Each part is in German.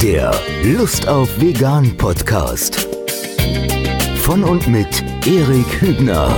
Der Lust auf Vegan Podcast. Von und mit Erik Hübner.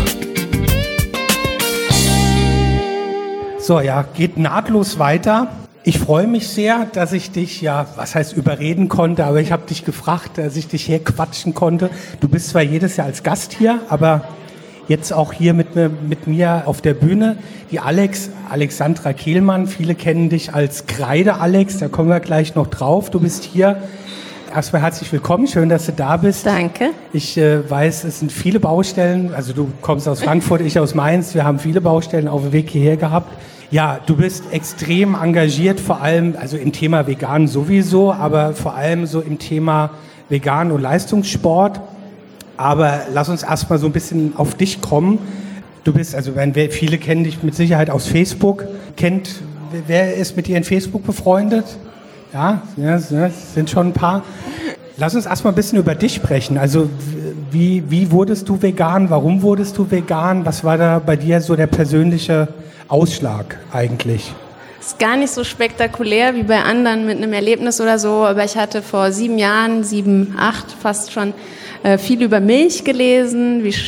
So, ja, geht nahtlos weiter. Ich freue mich sehr, dass ich dich, überreden konnte, aber ich habe dich gefragt, dass ich dich herquatschen konnte. Du bist zwar jedes Jahr als Gast hier, aber jetzt auch hier mit mir auf der Bühne. Die Alexandra Kehlmann, viele kennen dich als Kreide-Alex, da kommen wir gleich noch drauf. Du bist hier. Erstmal herzlich willkommen, schön, dass du da bist. Danke. Ich weiß, es sind viele Baustellen, also du kommst aus Frankfurt, ich aus Mainz, wir haben viele Baustellen auf dem Weg hierher gehabt. Ja, du bist extrem engagiert, vor allem, also im Thema Vegan sowieso, aber vor allem so im Thema Vegan und Leistungssport. Aber lass uns erstmal so ein bisschen auf dich kommen. Du bist, viele kennen dich mit Sicherheit aus Facebook. Wer ist mit dir in Facebook befreundet? Ja, sind schon ein paar. Lass uns erstmal ein bisschen über dich sprechen. Also wie wurdest du vegan? Warum wurdest du vegan? Was war da bei dir so der persönliche Ausschlag eigentlich? Ist gar nicht so spektakulär wie bei anderen mit einem Erlebnis oder so, aber ich hatte vor 7 Jahren, 7, 8 fast schon, viel über Milch gelesen, wie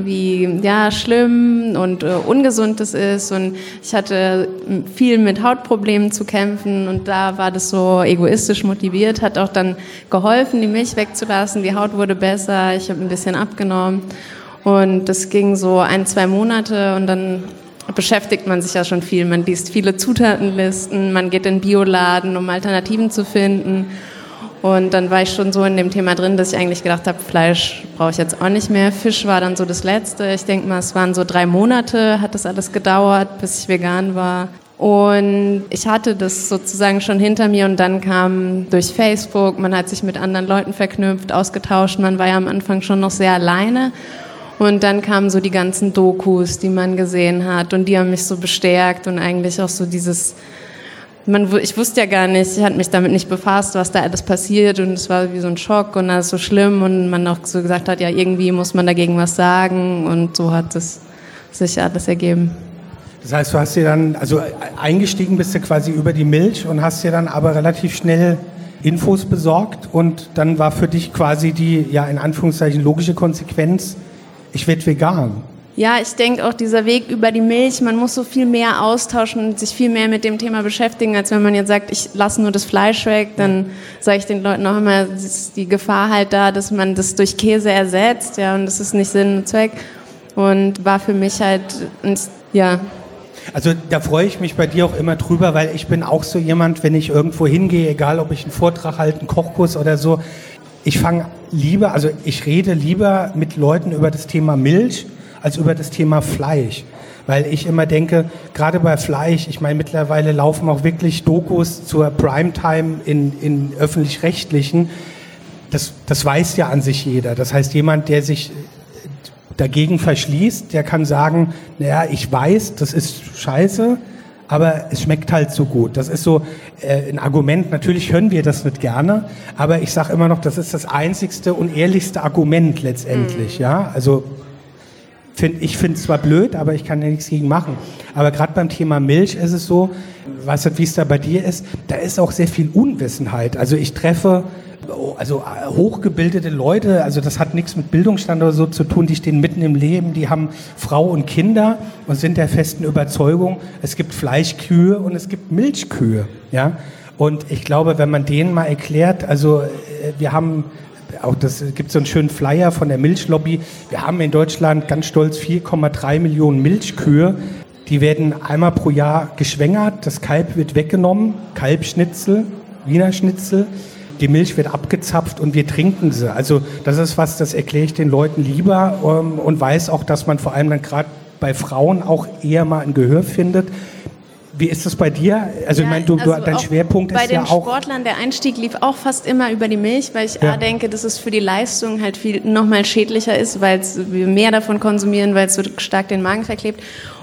schlimm und ungesund es ist, und ich hatte viel mit Hautproblemen zu kämpfen, und da war das so egoistisch motiviert, hat auch dann geholfen, die Milch wegzulassen, die Haut wurde besser, ich habe ein bisschen abgenommen, und das ging so 1-2 Monate, und dann beschäftigt man sich ja schon viel, man liest viele Zutatenlisten, man geht in Bioladen, um Alternativen zu finden. Und dann war ich schon so in dem Thema drin, dass ich eigentlich gedacht habe, Fleisch brauche ich jetzt auch nicht mehr. Fisch war dann so das Letzte. Ich denke mal, es waren so 3 Monate, hat das alles gedauert, bis ich vegan war. Und ich hatte das sozusagen schon hinter mir, und dann kam durch Facebook, man hat sich mit anderen Leuten verknüpft, ausgetauscht, man war ja am Anfang schon noch sehr alleine. Und dann kamen so die ganzen Dokus, die man gesehen hat, und die haben mich so bestärkt, und eigentlich auch so dieses... Ich wusste ja gar nicht, ich hatte mich damit nicht befasst, was da alles passiert, und es war wie so ein Schock und alles so schlimm, und man auch so gesagt hat, ja, irgendwie muss man dagegen was sagen, und so hat es sich alles ergeben. Das heißt, du hast dir dann, eingestiegen bist du quasi über die Milch und hast dir dann aber relativ schnell Infos besorgt, und dann war für dich quasi die, ja, in Anführungszeichen logische Konsequenz, ich werde vegan. Ja, ich denke auch dieser Weg über die Milch, man muss so viel mehr austauschen und sich viel mehr mit dem Thema beschäftigen, als wenn man jetzt sagt, ich lasse nur das Fleisch weg, dann sage ich den Leuten auch immer, ist die Gefahr halt da, dass man das durch Käse ersetzt, ja, und das ist nicht Sinn und Zweck, und war für mich halt, ja. Also da freue ich mich bei dir auch immer drüber, weil ich bin auch so jemand, wenn ich irgendwo hingehe, egal ob ich einen Vortrag halte, einen Kochkurs oder so, ich rede lieber mit Leuten über das Thema Milch, als über das Thema Fleisch. Weil ich immer denke, gerade bei Fleisch, ich meine, mittlerweile laufen auch wirklich Dokus zur Primetime in Öffentlich-Rechtlichen. Das weiß ja an sich jeder. Das heißt, jemand, der sich dagegen verschließt, der kann sagen, naja, ich weiß, das ist scheiße, aber es schmeckt halt so gut. Das ist so ein Argument, natürlich hören wir das nicht gerne, aber ich sage immer noch, das ist das einzigste und ehrlichste Argument letztendlich. Ja, also ich finde es zwar blöd, aber ich kann ja nichts gegen machen. Aber gerade beim Thema Milch ist es so, weißt du, wie es da bei dir ist, da ist auch sehr viel Unwissenheit. Also ich treffe hochgebildete Leute, also das hat nichts mit Bildungsstand oder so zu tun, die stehen mitten im Leben, die haben Frau und Kinder und sind der festen Überzeugung, es gibt Fleischkühe und es gibt Milchkühe. Ja? Und ich glaube, wenn man denen mal erklärt, wir haben... gibt so einen schönen Flyer von der Milchlobby. Wir haben in Deutschland ganz stolz 4,3 Millionen Milchkühe. Die werden einmal pro Jahr geschwängert. Das Kalb wird weggenommen. Kalbschnitzel, Wiener Schnitzel. Die Milch wird abgezapft und wir trinken sie. Also das ist was, das erkläre ich den Leuten lieber und weiß auch, dass man vor allem dann gerade bei Frauen auch eher mal ein Gehör findet. Wie ist das bei dir? Also, ja, ich meine, dein Schwerpunkt ist ja auch... Bei den Sportlern, der Einstieg lief auch fast immer über die Milch, weil ich denke, dass es für die Leistung halt viel nochmal schädlicher ist, weil wir mehr davon konsumieren, weil es so stark den Magen verklebt.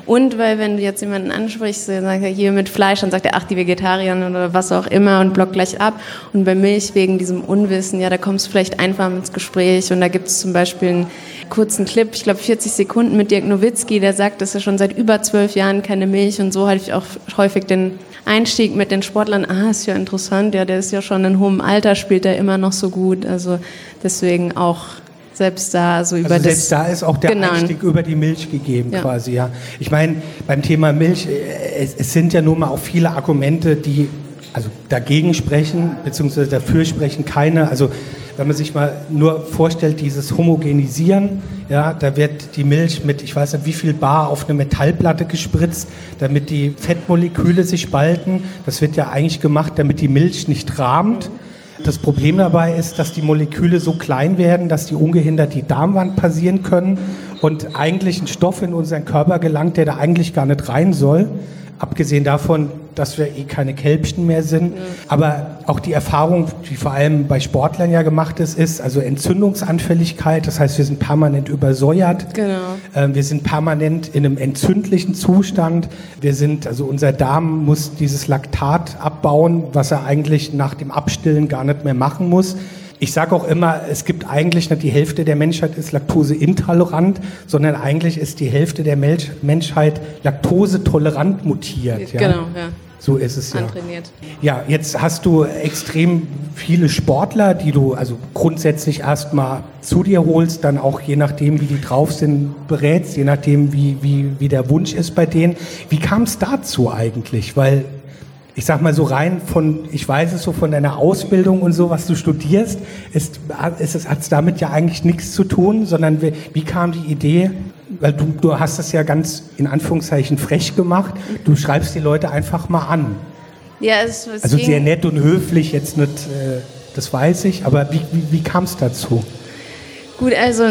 Und weil wenn du jetzt jemanden ansprichst, der sagt hier mit Fleisch, dann sagt er, ach, die Vegetarierin oder was auch immer und blockt gleich ab. Und bei Milch wegen diesem Unwissen, ja, da kommst du vielleicht einfach ins Gespräch und da gibt es zum Beispiel einen kurzen Clip, ich glaube 40 Sekunden mit Dirk Nowitzki, der sagt, dass er schon seit über 12 Jahren keine Milch und so hatte ich auch häufig den Einstieg mit den Sportlern, ist ja interessant, ja, der ist ja schon in hohem Alter, spielt er immer noch so gut, also deswegen auch selbst da so über also selbst da ist auch der genau. Einstieg über die Milch gegeben quasi, ja. Ich meine, beim Thema Milch, es sind ja nun mal auch viele Argumente, die also dagegen sprechen, beziehungsweise dafür sprechen keine, also wenn man sich mal nur vorstellt, dieses Homogenisieren, ja, da wird die Milch mit, ich weiß nicht wie viel Bar auf eine Metallplatte gespritzt, damit die Fettmoleküle sich spalten. Das wird ja eigentlich gemacht, damit die Milch nicht rahmt. Das Problem dabei ist, dass die Moleküle so klein werden, dass die ungehindert die Darmwand passieren können und eigentlich ein Stoff in unseren Körper gelangt, der da eigentlich gar nicht rein soll. Abgesehen davon, dass wir keine Kälbchen mehr sind. Aber auch die Erfahrung, die vor allem bei Sportlern ja gemacht ist also Entzündungsanfälligkeit. Das heißt, wir sind permanent übersäuert. Genau. Wir sind permanent in einem entzündlichen Zustand. Also unser Darm muss dieses Laktat abbauen, was er eigentlich nach dem Abstillen gar nicht mehr machen muss. Ich sage auch immer, es gibt eigentlich nicht die Hälfte der Menschheit ist laktoseintolerant, sondern eigentlich ist die Hälfte der Menschheit laktosetolerant mutiert. Ja? Genau, ja. So ist es ja. Antrainiert. Ja, jetzt hast du extrem viele Sportler, die du also grundsätzlich erstmal zu dir holst, dann auch je nachdem, wie die drauf sind, berätst, je nachdem, wie der Wunsch ist bei denen. Wie kam es dazu eigentlich? Weil ich sag mal so rein ich weiß es so von deiner Ausbildung und so, was du studierst, hat es damit ja eigentlich nichts zu tun, sondern wie kam die Idee, weil du hast das ja ganz in Anführungszeichen frech gemacht, du schreibst die Leute einfach mal an. Ja, also sehr nett und höflich, jetzt nicht, das weiß ich, aber wie kam es dazu? Gut, also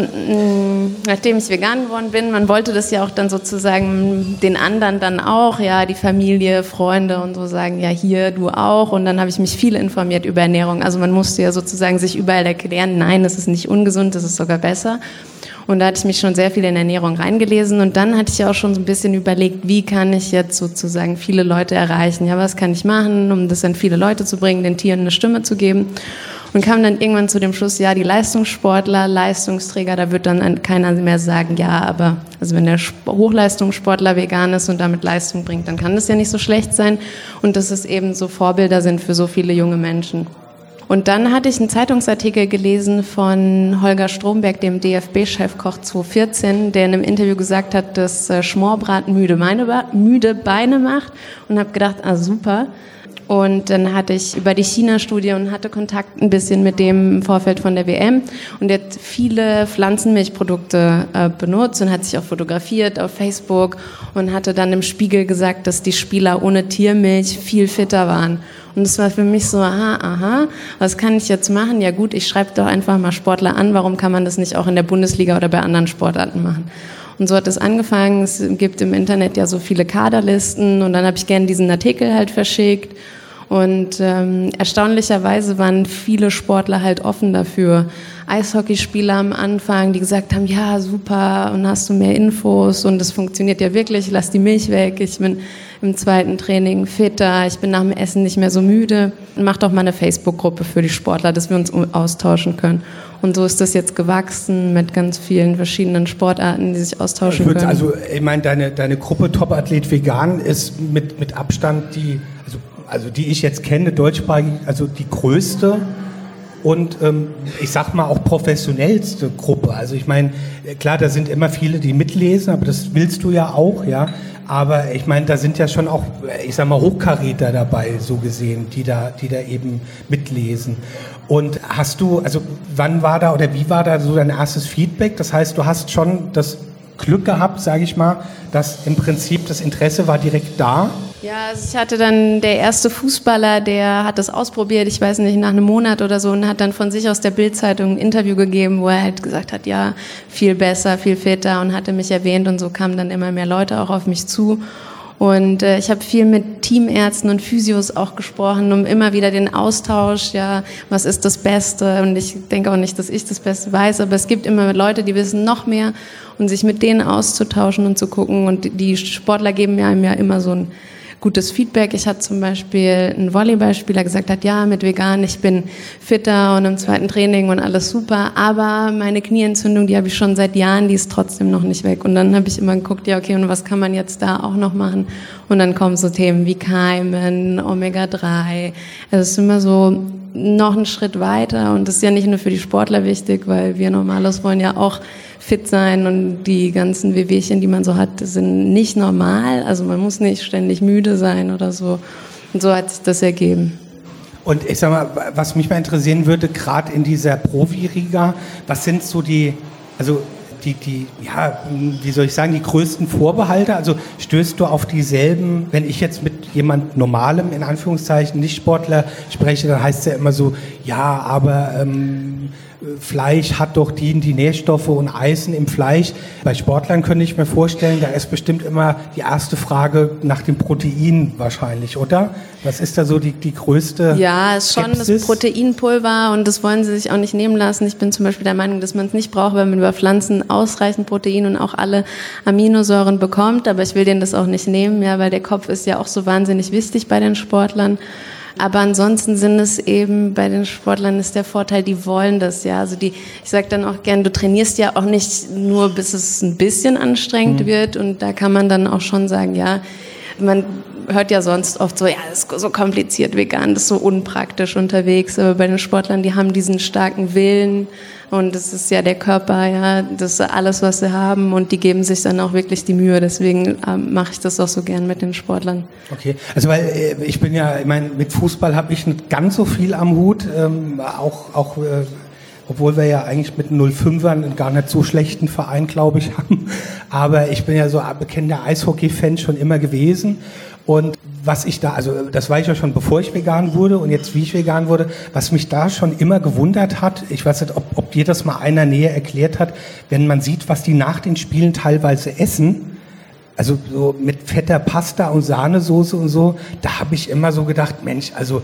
nachdem ich vegan geworden bin, man wollte das ja auch dann sozusagen den anderen dann auch, ja, die Familie, Freunde und so sagen, ja, hier, du auch. Und dann habe ich mich viel informiert über Ernährung. Also man musste ja sozusagen sich überall erklären, nein, das ist nicht ungesund, das ist sogar besser. Und da hatte ich mich schon sehr viel in Ernährung reingelesen. Und dann hatte ich ja auch schon so ein bisschen überlegt, wie kann ich jetzt sozusagen viele Leute erreichen? Ja, was kann ich machen, um das an viele Leute zu bringen, den Tieren eine Stimme zu geben? Und kam dann irgendwann zu dem Schluss, ja, die Leistungssportler, Leistungsträger, da wird dann keiner mehr sagen, ja, aber also wenn der Hochleistungssportler vegan ist und damit Leistung bringt, dann kann das ja nicht so schlecht sein. Und dass es eben so Vorbilder sind für so viele junge Menschen. Und dann hatte ich einen Zeitungsartikel gelesen von Holger Stromberg, dem DFB-Chefkoch 2014, der in einem Interview gesagt hat, dass Schmorbraten müde Beine macht. Und habe gedacht, super. Und dann hatte ich über die China-Studie und hatte Kontakt ein bisschen mit dem im Vorfeld von der WM. Und der hat viele Pflanzenmilchprodukte benutzt und hat sich auch fotografiert auf Facebook und hatte dann im Spiegel gesagt, dass die Spieler ohne Tiermilch viel fitter waren. Und das war für mich so, aha, was kann ich jetzt machen? Ja gut, ich schreibe doch einfach mal Sportler an. Warum kann man das nicht auch in der Bundesliga oder bei anderen Sportarten machen? Und so hat es angefangen. Es gibt im Internet ja so viele Kaderlisten und dann habe ich gerne diesen Artikel halt verschickt. Und erstaunlicherweise waren viele Sportler halt offen dafür. Eishockeyspieler am Anfang, die gesagt haben, ja super, und hast du mehr Infos und das funktioniert ja wirklich, ich lass die Milch weg, ich bin im zweiten Training fitter, ich bin nach dem Essen nicht mehr so müde. Mach doch mal eine Facebook-Gruppe für die Sportler, dass wir uns austauschen können. Und so ist das jetzt gewachsen mit ganz vielen verschiedenen Sportarten, die sich austauschen können. Also ich meine, deine Gruppe Top-Athlet Vegan ist mit Abstand die ich jetzt kenne, deutschsprachig, also die größte und ich sag mal auch professionellste Gruppe. Also ich meine, klar, da sind immer viele, die mitlesen, aber das willst du ja auch, ja. Aber ich meine, da sind ja schon auch, ich sag mal, Hochkaräter dabei, so gesehen, die da eben mitlesen. Und wann war da oder wie war da so dein erstes Feedback? Das heißt, du hast schon das Glück gehabt, sage ich mal, dass im Prinzip das Interesse war direkt da. Ja, also ich hatte dann der erste Fußballer, der hat das ausprobiert, ich weiß nicht, nach einem Monat oder so und hat dann von sich aus der Bild-Zeitung ein Interview gegeben, wo er halt gesagt hat, ja, viel besser, viel fitter und hatte mich erwähnt und so kamen dann immer mehr Leute auch auf mich zu. Und ich habe viel mit Teamärzten und Physios auch gesprochen, um immer wieder den Austausch, ja, was ist das Beste? Und ich denke auch nicht, dass ich das Beste weiß, aber es gibt immer Leute, die wissen noch mehr und sich mit denen auszutauschen und zu gucken. Und die Sportler geben einem ja immer so ein gutes Feedback. Ich hatte zum Beispiel einen Volleyballspieler gesagt hat, ja, mit vegan, ich bin fitter und im zweiten Training und alles super, aber meine Knieentzündung, die habe ich schon seit Jahren, die ist trotzdem noch nicht weg. Und dann habe ich immer geguckt, ja, okay, und was kann man jetzt da auch noch machen? Und dann kommen so Themen wie Keimen, Omega-3. Es ist immer so noch einen Schritt weiter und das ist ja nicht nur für die Sportler wichtig, weil wir Normalos wollen ja auch fit sein und die ganzen Wehwehchen, die man so hat, sind nicht normal. Also man muss nicht ständig müde sein oder so. Und so hat sich das ergeben. Und ich sag mal, was mich mal interessieren würde, gerade in dieser Profi-Riga, was sind so die wie soll ich sagen, die größten Vorbehalte? Also stößt du auf dieselben, wenn ich jetzt mit jemand Normalem, in Anführungszeichen, Nicht-Sportler spreche, dann heißt es ja immer so, ja, aber Fleisch hat doch die Nährstoffe und Eisen im Fleisch. Bei Sportlern könnte ich mir vorstellen, da ist bestimmt immer die erste Frage nach dem Protein wahrscheinlich, oder? Was ist da so die größte Ja, ist schon Skepsis? das Proteinpulver und das wollen sie sich auch nicht nehmen lassen. Ich bin zum Beispiel der Meinung, dass man es nicht braucht, weil man über Pflanzen ausreichend Protein und auch alle Aminosäuren bekommt, aber ich will denen das auch nicht nehmen, ja, weil der Kopf ist ja auch so wahnsinnig wichtig bei den Sportlern. Aber ansonsten sind es eben, bei den Sportlern ist der Vorteil, die wollen das, ja. Also ich sag dann auch gern, du trainierst ja auch nicht nur, bis es ein bisschen anstrengend wird und da kann man dann auch schon sagen, ja, man hört ja sonst oft so, ja, das ist so kompliziert vegan, das ist so unpraktisch unterwegs, aber bei den Sportlern, die haben diesen starken Willen und das ist ja der Körper, ja, das ist alles, was sie haben und die geben sich dann auch wirklich die Mühe, deswegen mache ich das auch so gern mit den Sportlern. Okay, also weil ich bin ja, ich meine, mit Fußball habe ich nicht ganz so viel am Hut, obwohl wir ja eigentlich mit 05ern einen gar nicht so schlechten Verein, glaube ich, haben. Aber ich bin ja so ein bekannter Eishockey-Fan schon immer gewesen. Und was ich da, also das war ich ja schon, bevor ich vegan wurde und jetzt, wie ich vegan wurde, was mich da schon immer gewundert hat, ich weiß nicht, ob dir das mal einer näher erklärt hat, wenn man sieht, was die nach den Spielen teilweise essen, also so mit fetter Pasta und Sahnesoße und so, da habe ich immer so gedacht, Mensch, also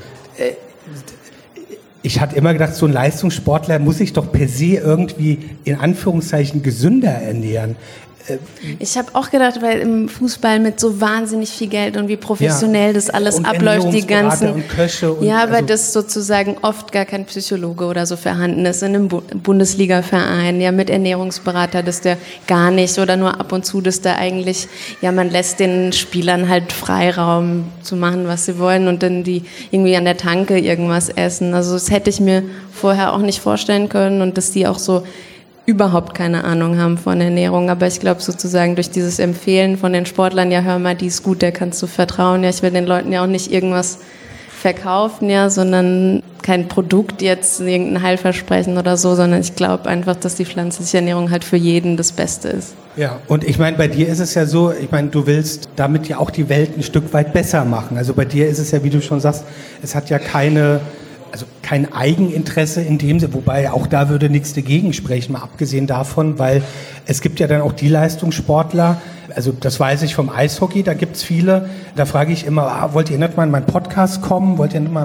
ich hatte immer gedacht, so ein Leistungssportler muss sich doch per se irgendwie in Anführungszeichen gesünder ernähren. Ich habe auch gedacht, weil im Fußball mit so wahnsinnig viel Geld und wie professionell das alles und abläuft, die ganzen und Köche und ja, aber das sozusagen oft gar kein Psychologe oder so vorhanden ist in einem Bundesliga-Verein, ja, mit Ernährungsberater, dass der gar nicht oder nur ab und zu, dass der eigentlich, ja, man lässt den Spielern halt Freiraum zu machen, was sie wollen und dann die irgendwie an der Tanke irgendwas essen. Also das hätte ich mir vorher auch nicht vorstellen können und dass die auch so überhaupt keine Ahnung haben von Ernährung, aber ich glaube sozusagen durch dieses Empfehlen von den Sportlern, ja, hör mal, die ist gut, der kannst du vertrauen, ja, ich will den Leuten ja auch nicht irgendwas verkaufen, ja, sondern kein Produkt jetzt, irgendein Heilversprechen oder so, sondern ich glaube einfach, dass die pflanzliche Ernährung halt für jeden das Beste ist. Ja, und ich meine, bei dir ist es ja so, ich meine, du willst damit ja auch die Welt ein Stück weit besser machen, also bei dir ist es ja, wie du schon sagst, es hat ja kein Eigeninteresse in dem Sinne, wobei auch da würde nichts dagegen sprechen, mal abgesehen davon, weil es gibt ja dann auch die Leistungssportler, also das weiß ich vom Eishockey, da gibt's viele, da frage ich immer, wollt ihr nicht mal in meinen Podcast kommen?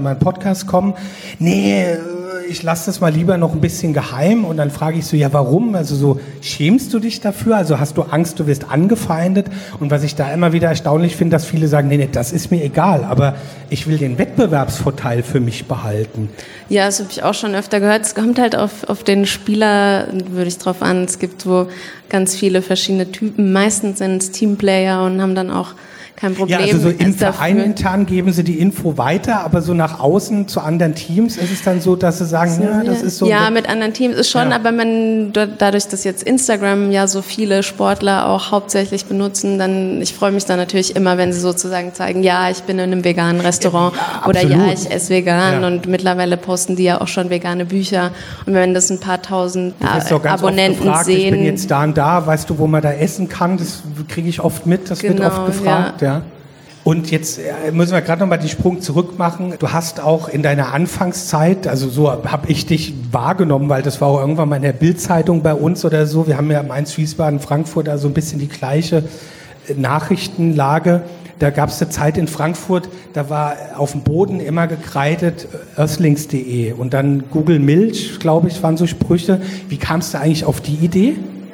Nee, ich lasse das mal lieber noch ein bisschen geheim und dann frage ich so, ja warum? Also so, schämst du dich dafür? Also hast du Angst, du wirst angefeindet? Und was ich da immer wieder erstaunlich finde, dass viele sagen, nee, das ist mir egal, aber ich will den Wettbewerbsvorteil für mich behalten. Ja, das habe ich auch schon öfter gehört. Es kommt halt auf den Spieler, würde ich drauf an. Es gibt so ganz viele verschiedene Typen. Meistens sind es Teamplayer und haben dann auch kein Problem. Ja, also so im Verein intern geben sie die Info weiter, aber so nach außen zu anderen Teams ist es dann so, dass sie sagen, ja, das ist so. Ja, mit anderen Teams ist schon, ja. Aber dadurch, dass jetzt Instagram ja so viele Sportler auch hauptsächlich benutzen, ich freue mich dann natürlich immer, wenn sie sozusagen zeigen, ja, ich bin in einem veganen Restaurant oder ja, ich esse vegan und mittlerweile posten die ja auch schon vegane Bücher und wenn das ein paar tausend Abonnenten gefragt, sehen. Ich bin jetzt da und da, weißt du, wo man da essen kann, das kriege ich oft mit, das wird oft gefragt, ja. Und jetzt müssen wir gerade nochmal den Sprung zurück machen. Du hast auch in deiner Anfangszeit, also so habe ich dich wahrgenommen, weil das war auch irgendwann mal in der Bild-Zeitung bei uns oder so. Wir haben ja Mainz, Wiesbaden, Frankfurt, also ein bisschen die gleiche Nachrichtenlage. da gab es eine Zeit in Frankfurt, da war auf dem Boden immer gekreidet Earthlings.de und dann Google Milch, glaube ich, waren so Sprüche. Wie kamst du eigentlich auf die Idee?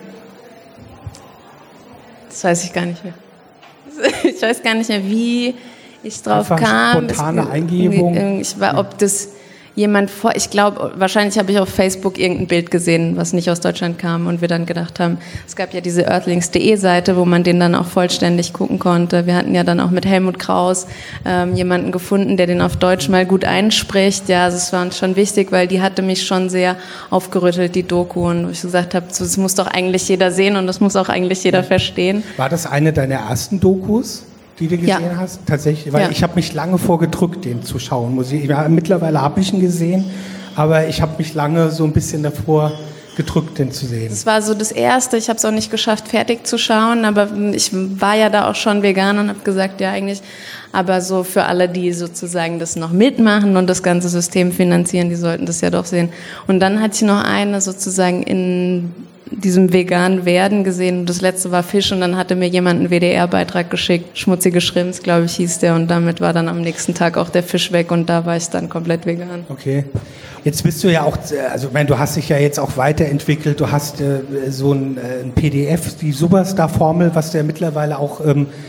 Das weiß ich gar nicht mehr. Ich weiß gar nicht mehr, wie ich drauf Einfach kam. Spontane Eingebung. Ob das jemand ich glaube, wahrscheinlich habe ich auf Facebook irgendein Bild gesehen, was nicht aus Deutschland kam und wir dann gedacht haben, es gab ja diese Earthlings.de Seite, wo man den dann auch vollständig gucken konnte. Wir hatten ja dann auch mit Helmut Kraus jemanden gefunden, der den auf Deutsch mal gut einspricht. Ja, also es war uns schon wichtig, weil die hatte mich schon sehr aufgerüttelt, die Doku, und wo ich gesagt habe, das muss doch eigentlich jeder sehen und das muss auch eigentlich jeder verstehen. War das eine deiner ersten Dokus, die du gesehen hast? Tatsächlich, weil ich habe mich lange vorgedrückt, den zu schauen. Mittlerweile habe ich ihn gesehen, aber ich habe mich lange so ein bisschen davor gedrückt, den zu sehen. Das war so das Erste. Ich habe es auch nicht geschafft, fertig zu schauen, aber ich war ja da auch schon vegan und habe gesagt, ja eigentlich, aber so für alle, die sozusagen das noch mitmachen und das ganze System finanzieren, die sollten das ja doch sehen. Und dann hatte ich noch eine sozusagen in diesem veganen Werden gesehen. Das letzte war Fisch und dann hatte mir jemand einen WDR-Beitrag geschickt. Schmutzige Schrimps, glaube ich, hieß der. Und damit war dann am nächsten Tag auch der Fisch weg und da war ich dann komplett vegan. Okay. Jetzt bist du ja auch, also ich meine, du hast dich ja jetzt auch weiterentwickelt. Du hast so ein PDF, die Superstar-Formel, was du ja mittlerweile auch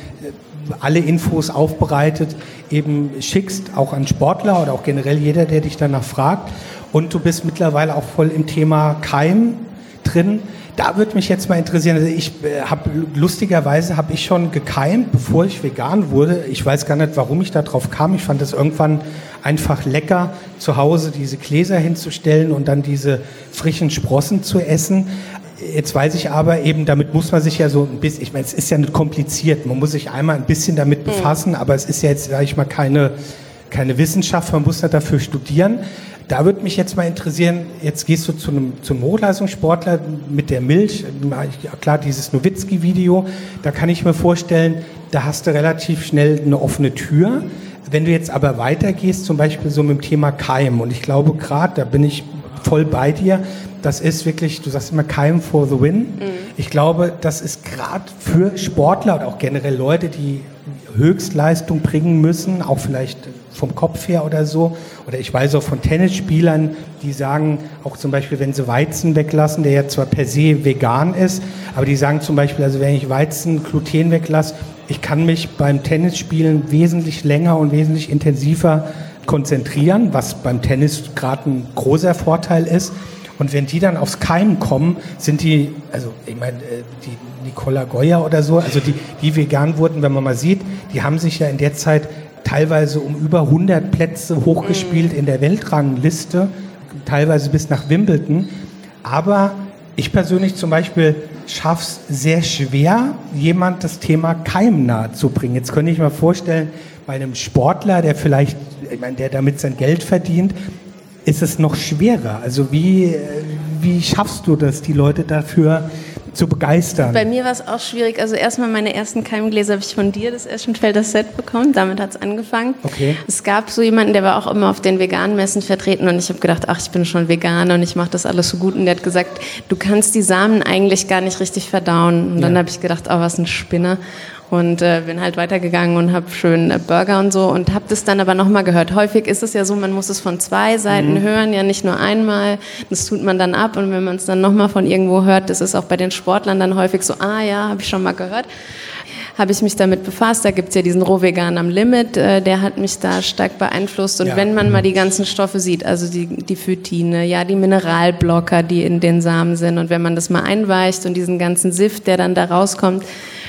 alle Infos aufbereitet, eben schickst, auch an Sportler oder auch generell jeder, der dich danach fragt. Und du bist mittlerweile auch voll im Thema Keim drin. Da würde mich jetzt mal interessieren, also lustigerweise habe ich schon gekeimt, bevor ich vegan wurde. Ich weiß gar nicht, warum ich da drauf kam. Ich fand es irgendwann einfach lecker, zu Hause diese Gläser hinzustellen und dann diese frischen Sprossen zu essen. Jetzt weiß ich aber eben, damit muss man sich ja so ein bisschen, ich meine, es ist ja nicht kompliziert, man muss sich einmal ein bisschen damit befassen, aber es ist ja jetzt, sage ich mal, keine Wissenschaft, man muss da dafür studieren. Da würde mich jetzt mal interessieren, jetzt gehst du zum Hochleistungssportler mit der Milch, klar, dieses Nowitzki-Video, da kann ich mir vorstellen, da hast du relativ schnell eine offene Tür. Wenn du jetzt aber weitergehst, zum Beispiel so mit dem Thema Keim, und ich glaube gerade, da bin ich voll bei dir, das ist wirklich, du sagst immer Keim for the win. Ich glaube, das ist gerade für Sportler oder auch generell Leute, die Höchstleistung bringen müssen, auch vielleicht vom Kopf her oder so. Oder ich weiß auch von Tennisspielern, die sagen, auch zum Beispiel, wenn sie Weizen weglassen, der ja zwar per se vegan ist, aber die sagen zum Beispiel, also wenn ich Weizen, Gluten weglasse, ich kann mich beim Tennisspielen wesentlich länger und wesentlich intensiver konzentrieren, was beim Tennis gerade ein großer Vorteil ist. Und wenn die dann aufs Keimen kommen, sind die, also ich meine, die Nicola Goya oder so, also die vegan wurden, wenn man mal sieht, die haben sich ja in der Zeit teilweise um über 100 Plätze hochgespielt in der Weltrangliste, teilweise bis nach Wimbledon. Aber ich persönlich zum Beispiel schaffe es sehr schwer, jemand das Thema Keim nahe zu bringen. Jetzt könnte ich mir vorstellen, bei einem Sportler, der vielleicht, ich meine, der damit sein Geld verdient, ist es noch schwerer. Also wie schaffst du das, die Leute dafür zu begeistern? Bei mir war es auch schwierig. Also erstmal meine ersten Keimgläser habe ich von dir, das Eschenfelder Set, bekommen. Damit hat es angefangen. Okay. Es gab so jemanden, der war auch immer auf den veganen Messen vertreten und ich habe gedacht, ach, ich bin schon Veganer und ich mache das alles so gut. Und der hat gesagt, du kannst die Samen eigentlich gar nicht richtig verdauen. Und dann habe ich gedacht, oh, was ein Spinner. Und bin halt weitergegangen und habe schön Burger und so und habe das dann aber nochmal gehört. Häufig ist es ja so, man muss es von zwei Seiten hören, ja nicht nur einmal. Das tut man dann ab und wenn man es dann nochmal von irgendwo hört, das ist auch bei den Sportlern dann häufig so, ah ja, habe ich schon mal gehört. Habe ich mich damit befasst. Da gibt's ja diesen Rohvegan am Limit, der hat mich da stark beeinflusst. Und wenn man mal die ganzen Stoffe sieht, also die Phytine, ja, die Mineralblocker, die in den Samen sind, und wenn man das mal einweicht und diesen ganzen Sift, der dann da rauskommt,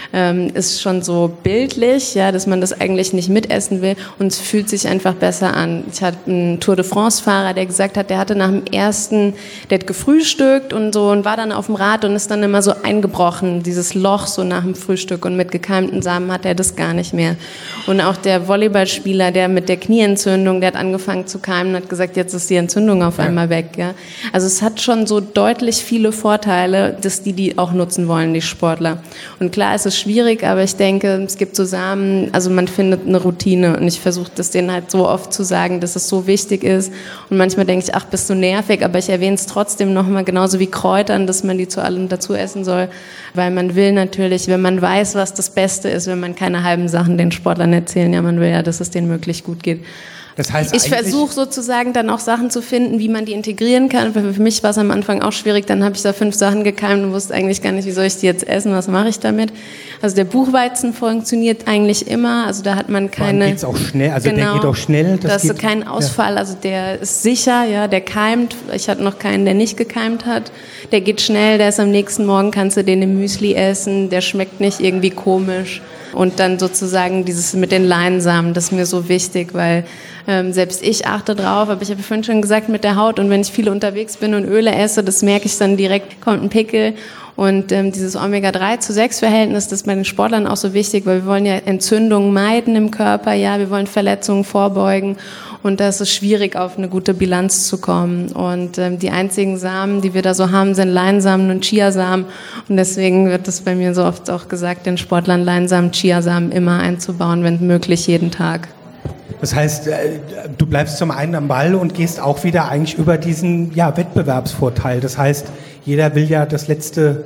ist schon so bildlich, ja, dass man das eigentlich nicht mitessen will und es fühlt sich einfach besser an. Ich hatte einen Tour de France-Fahrer, der gesagt hat, der hatte nach dem ersten, der hat gefrühstückt und so und war dann auf dem Rad und ist dann immer so eingebrochen, dieses Loch so nach dem Frühstück, und mit gekeimten Samen hat er das gar nicht mehr. Und auch der Volleyballspieler, der mit der Knieentzündung, der hat angefangen zu keimen und hat gesagt, jetzt ist die Entzündung auf einmal weg, ja. Also es hat schon so deutlich viele Vorteile, dass die auch nutzen wollen, die Sportler. Und klar ist es schwierig, aber ich denke, es gibt so Samen, also man findet eine Routine und ich versuche das denen halt so oft zu sagen, dass es so wichtig ist und manchmal denke ich, ach, bist du nervig, aber ich erwähne es trotzdem nochmal, genauso wie Kräutern, dass man die zu allem dazu essen soll, weil man will natürlich, wenn man weiß, was das Beste ist, wenn man keine halben Sachen den Sportlern erzählen, ja, man will ja, dass es denen möglich gut geht. Das heißt, ich versuche sozusagen dann auch Sachen zu finden, wie man die integrieren kann. Für mich war es am Anfang auch schwierig. Dann habe ich da 5 Sachen gekeimt und wusste eigentlich gar nicht, wie soll ich die jetzt essen, was mache ich damit. Also der Buchweizen funktioniert eigentlich immer. Also da hat man keine... Geht's auch schnell, also genau, der geht auch schnell. Da hast du keinen Ausfall, ja. Also der ist sicher, ja, der keimt. Ich hatte noch keinen, der nicht gekeimt hat. Der geht schnell, der ist am nächsten Morgen, kannst du den im Müsli essen. Der schmeckt nicht irgendwie komisch. Und dann sozusagen dieses mit den Leinsamen, das ist mir so wichtig, weil selbst ich achte drauf, aber ich habe vorhin schon gesagt, mit der Haut und wenn ich viel unterwegs bin und Öle esse, das merke ich dann direkt, kommt ein Pickel. Und dieses Omega-3-zu-6-Verhältnis, das ist bei den Sportlern auch so wichtig, weil wir wollen ja Entzündungen meiden im Körper, ja, wir wollen Verletzungen vorbeugen und da ist es schwierig, auf eine gute Bilanz zu kommen. Und die einzigen Samen, die wir da so haben, sind Leinsamen und Chiasamen und deswegen wird das bei mir so oft auch gesagt, den Sportlern Leinsamen, Chiasamen immer einzubauen, wenn möglich jeden Tag. Das heißt, du bleibst zum einen am Ball und gehst auch wieder eigentlich über diesen Wettbewerbsvorteil. Das heißt, jeder will ja das letzte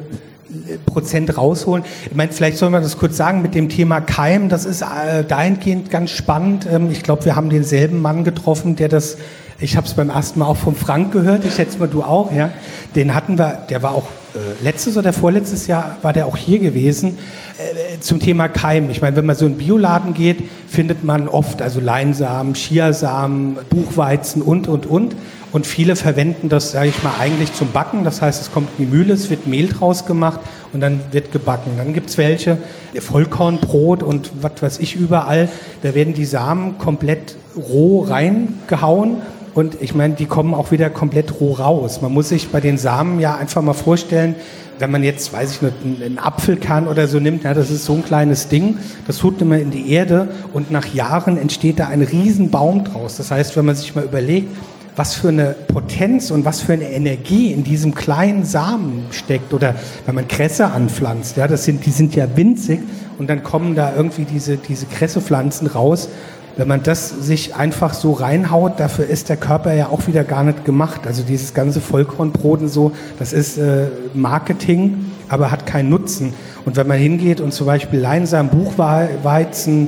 Prozent rausholen. Ich meine, vielleicht sollen wir das kurz sagen mit dem Thema Keim. Das ist dahingehend ganz spannend. Ich glaube, wir haben denselben Mann getroffen, der das, ich habe es beim ersten Mal auch von Frank gehört, ich schätze mal du auch, ja. Den hatten wir, der war auch letztes oder vorletztes Jahr war der auch hier gewesen, zum Thema Keim. Ich meine, wenn man so in den Bioladen geht, findet man oft also Leinsamen, Chiasamen, Buchweizen und. Und viele verwenden das, sage ich mal, eigentlich zum Backen. Das heißt, es kommt in die Mühle, es wird Mehl draus gemacht und dann wird gebacken. Dann gibt's welche, Vollkornbrot und was weiß ich überall. Da werden die Samen komplett roh reingehauen. Und ich meine, die kommen auch wieder komplett roh raus. Man muss sich bei den Samen ja einfach mal vorstellen, wenn man jetzt, weiß ich nicht, einen Apfelkern oder so nimmt, ja, das ist so ein kleines Ding, das tut immer in die Erde und nach Jahren entsteht da ein Riesenbaum draus. Das heißt, wenn man sich mal überlegt, was für eine Potenz und was für eine Energie in diesem kleinen Samen steckt oder wenn man Kresse anpflanzt, ja, die sind ja winzig und dann kommen da irgendwie diese Kressepflanzen raus. Wenn man das sich einfach so reinhaut, dafür ist der Körper ja auch wieder gar nicht gemacht. Also dieses ganze Vollkornbrot und so, das ist Marketing, aber hat keinen Nutzen. Und wenn man hingeht und zum Beispiel Leinsamen, Buchweizen,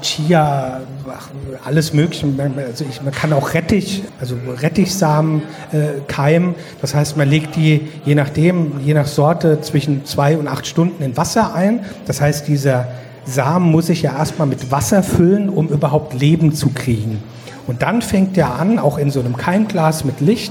Chia, alles Mögliche, also man kann auch Rettichsamen keimen. Das heißt, man legt die je nach Sorte zwischen 2 und 8 Stunden in Wasser ein. Das heißt, dieser Samen muss sich ja erstmal mit Wasser füllen, um überhaupt Leben zu kriegen. Und dann fängt er an, auch in so einem Keimglas mit Licht,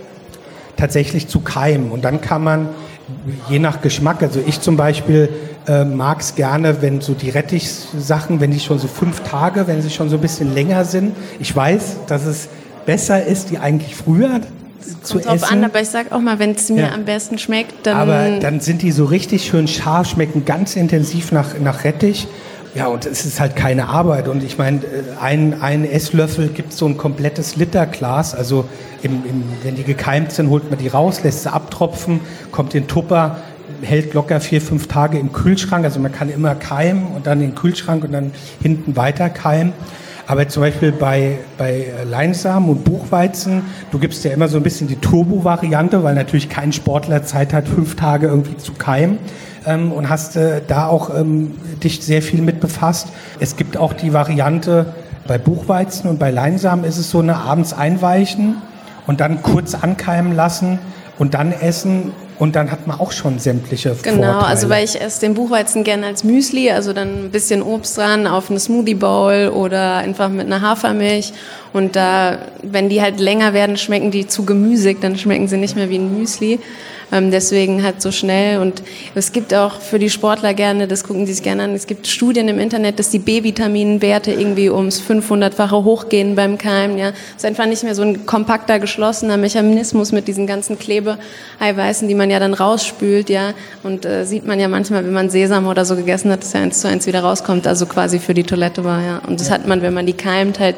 tatsächlich zu keimen. Und dann kann man, je nach Geschmack, also ich zum Beispiel mag es gerne, wenn so die Rettichsachen, wenn die schon so 5 Tage, wenn sie schon so ein bisschen länger sind. Ich weiß, dass es besser ist, die eigentlich früher zu essen. Drauf an, aber ich sag auch mal, wenn es mir am besten schmeckt, dann... Aber dann sind die so richtig schön scharf, schmecken ganz intensiv nach Rettich. Ja, und es ist halt keine Arbeit. Und ich meine, ein Esslöffel gibt so ein komplettes Literglas. Also wenn die gekeimt sind, holt man die raus, lässt sie abtropfen, kommt in Tupper, hält locker 4-5 Tage im Kühlschrank. Also man kann immer keimen und dann in den Kühlschrank und dann hinten weiter keimen. Aber zum Beispiel bei Leinsamen und Buchweizen, du gibst ja immer so ein bisschen die Turbo-Variante, weil natürlich kein Sportler Zeit hat, 5 Tage irgendwie zu keimen. Und hast da auch dich sehr viel mit befasst. Es gibt auch die Variante, bei Buchweizen und bei Leinsamen ist es so eine abends einweichen und dann kurz ankeimen lassen und dann essen. Und dann hat man auch schon sämtliche Vorteile. Genau, also weil ich esse den Buchweizen gerne als Müsli, also dann ein bisschen Obst dran auf eine Smoothie Bowl oder einfach mit einer Hafermilch. Und da, wenn die halt länger werden, schmecken die zu gemüsig, dann schmecken sie nicht mehr wie ein Müsli. Deswegen halt so schnell. Und es gibt auch für die Sportler gerne, das gucken die sich gerne an, es gibt Studien im Internet, dass die B-Vitaminwerte irgendwie ums 500-fache hochgehen beim Keimen. Ja, es ist einfach nicht mehr so ein kompakter, geschlossener Mechanismus mit diesen ganzen Klebeeiweißen, die man ja dann rausspült. Ja, und sieht man ja manchmal, wenn man Sesam oder so gegessen hat, dass ja 1:1 wieder rauskommt, also quasi für die Toilette war. Ja, und das hat man, wenn man die keimt, halt